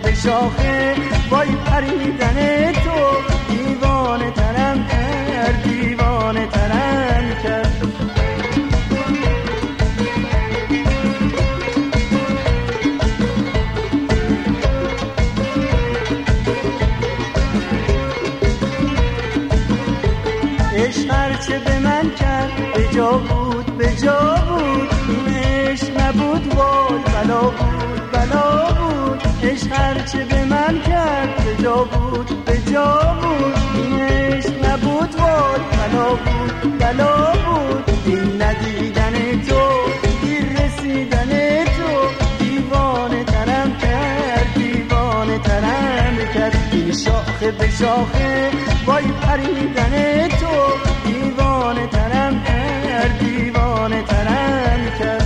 به شاخه وای پریدن تو دیوانه ترم کرد دیوانه ترم کرد. عشق هرچه به من کرد به جا بود به جا بود این عشق نبود وای بلا بود بلا بود. عشق هرچه به من کرد به جا بود به جا بود این عشق نبود وای بلا بود بلا بود. این ندیدن تو دیر رسیدن تو دیوانه ترم کرد دیوانه ترم کرد. این شاخه به شاخه وای پریدن تو دیوانه ترم کرد دیوانه ترم کرد.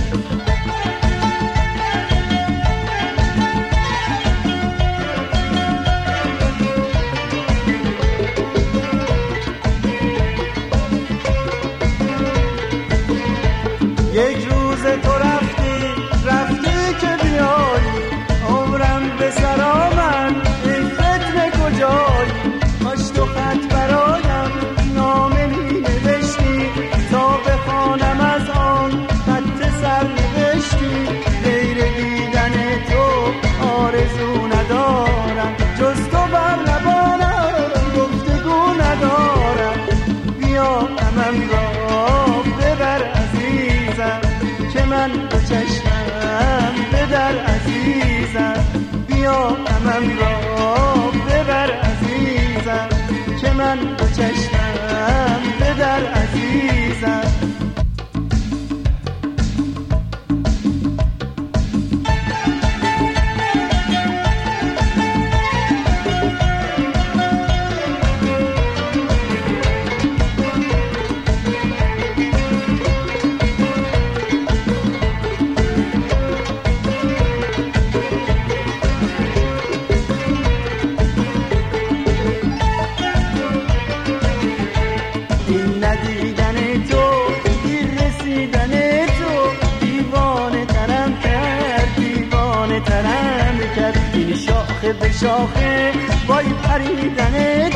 یک روز تو رفتی که بیایی عمرم به سر آمد ای فتنه کجایی. کاش تو خط برایم نامه می نوشتی تا بخوانم از آن خط سر نوشتی. غیر دیدن تو آرزو ندارم جز تو بر لبانم گفتگو ندارم. بیا غمم را ببر عزیزم که من دو چشمم بدر عزیزم. بیا غمم را ببر عزیزم که من دو چشمم بدر عزیزم. ندیدن تو دیر رسیدن تو دیوانه ترم کرد دیوانه ترم کرد. این شاخه به شاخه وای پریدن